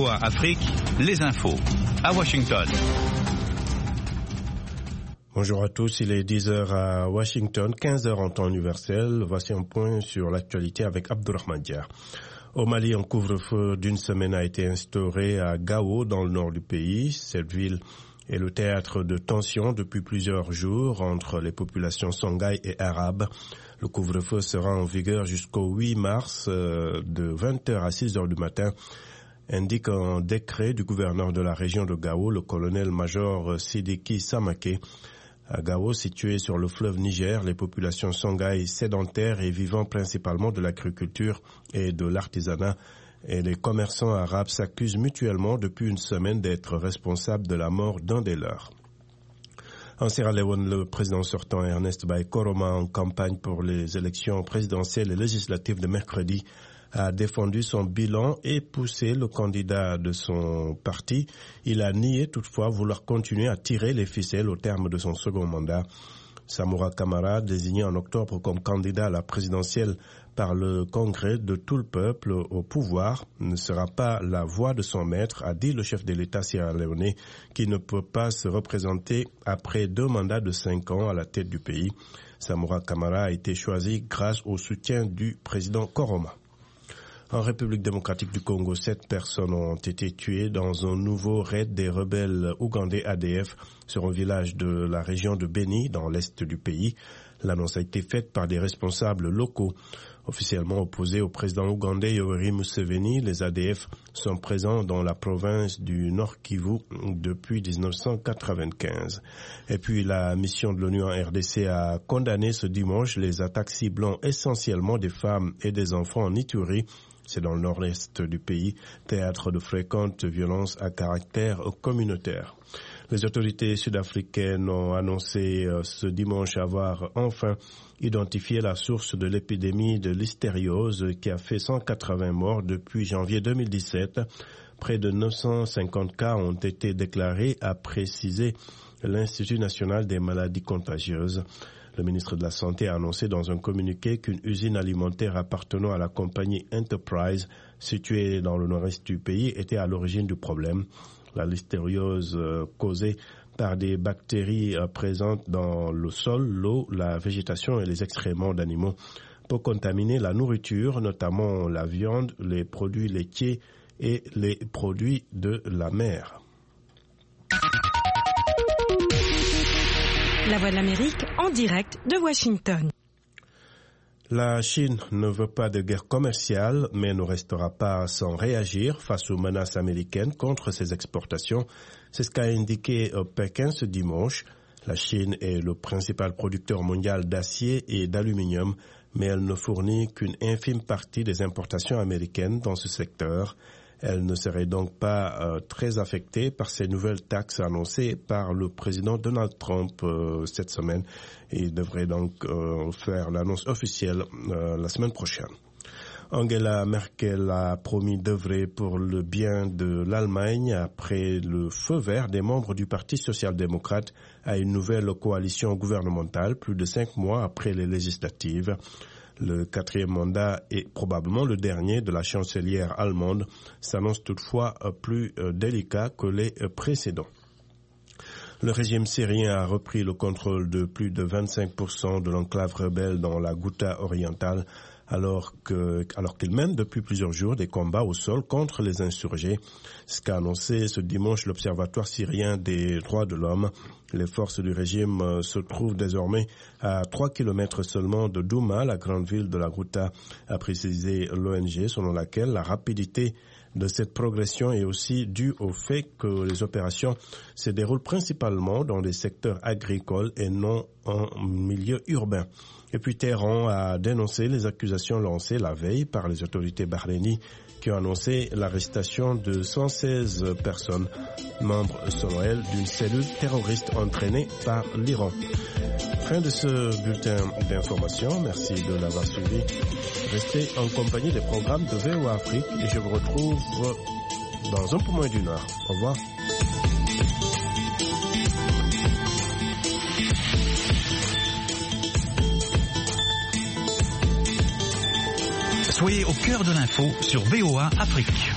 VOA Afrique, les infos. À Washington. Bonjour à tous, il est 10h à Washington, 15h en temps universel. Voici un point sur l'actualité avec Abdurrahman Dia. Au Mali, un couvre-feu d'une semaine a été instauré à Gao, dans le nord du pays. Cette ville est le théâtre de tensions depuis plusieurs jours entre les populations songhaï et arabes. Le couvre-feu sera en vigueur jusqu'au 8 mars de 20h à 6h du matin, indique un décret du gouverneur de la région de Gao, le colonel-major Sidiki Samake. À Gao, situé sur le fleuve Niger, les populations songhaï sédentaires et vivant principalement de l'agriculture et de l'artisanat et les commerçants arabes s'accusent mutuellement depuis une semaine d'être responsables de la mort d'un des leurs. En Sierra Leone, le président sortant Ernest Bai Koroma, en campagne pour les élections présidentielles et législatives de mercredi, a défendu son bilan et poussé le candidat de son parti. Il a nié toutefois vouloir continuer à tirer les ficelles au terme de son second mandat. Samura Kamara, désigné en octobre comme candidat à la présidentielle par le Congrès de tout le peuple au pouvoir, ne sera pas la voix de son maître, a dit le chef de l'État sierra-léonais, qui ne peut pas se représenter après 2 mandats de 5 ans à la tête du pays. Samura Kamara a été choisi grâce au soutien du président Koroma. En République démocratique du Congo, 7 personnes ont été tuées dans un nouveau raid des rebelles ougandais ADF sur un village de la région de Beni, dans l'est du pays. L'annonce a été faite par des responsables locaux. Officiellement opposés au président ougandais Yoweri Museveni, les ADF sont présents dans la province du Nord Kivu depuis 1995. Et puis la mission de l'ONU en RDC a condamné ce dimanche les attaques ciblant essentiellement des femmes et des enfants en Ituri. C'est dans le nord-est du pays, théâtre de fréquentes violences à caractère communautaire. Les autorités sud-africaines ont annoncé ce dimanche avoir enfin identifié la source de l'épidémie de listériose qui a fait 180 morts depuis janvier 2017. Près de 950 cas ont été déclarés, a précisé l'Institut national des maladies contagieuses. Le ministre de la Santé a annoncé dans un communiqué qu'une usine alimentaire appartenant à la compagnie Enterprise, située dans le nord-est du pays, était à l'origine du problème. La listériose causée par des bactéries présentes dans le sol, l'eau, la végétation et les excréments d'animaux peut contaminer la nourriture, notamment la viande, les produits laitiers et les produits de la mer. La Voix de l'Amérique en direct de Washington. La Chine ne veut pas de guerre commerciale, mais ne restera pas sans réagir face aux menaces américaines contre ses exportations. C'est ce qu'a indiqué Pékin ce dimanche. La Chine est le principal producteur mondial d'acier et d'aluminium, mais elle ne fournit qu'une infime partie des importations américaines dans ce secteur. Elle ne serait donc pas très affectée par ces nouvelles taxes annoncées par le président Donald Trump cette semaine. Il devrait donc faire l'annonce officielle la semaine prochaine. Angela Merkel a promis d'œuvrer pour le bien de l'Allemagne après le feu vert des membres du Parti social-démocrate à une nouvelle coalition gouvernementale, plus de 5 mois après les législatives. Le 4e mandat et probablement le dernier de la chancelière allemande s'annonce toutefois plus délicat que les précédents. Le régime syrien a repris le contrôle de plus de 25% de l'enclave rebelle dans la Ghouta orientale, alors qu'il mène depuis plusieurs jours des combats au sol contre les insurgés. Ce qu'a annoncé ce dimanche l'Observatoire syrien des droits de l'homme. Les forces du régime se trouvent désormais à 3 kilomètres seulement de Douma, la grande ville de la Ghouta, a précisé l'ONG, selon laquelle la rapidité de cette progression est aussi due au fait que les opérations se déroulent principalement dans des secteurs agricoles et non en milieu urbain. Et puis Téhéran a dénoncé les accusations lancées la veille par les autorités bahreïnies qui ont annoncé l'arrestation de 116 personnes, membres selon elles d'une cellule terroriste entraînée par l'Iran. Fin de ce bulletin d'information. Merci de l'avoir suivi. Restez en compagnie des programmes de VOA Afrique et je vous retrouve dans un peu moins d'une heure. Au revoir. Soyez au cœur de l'info sur VOA Afrique.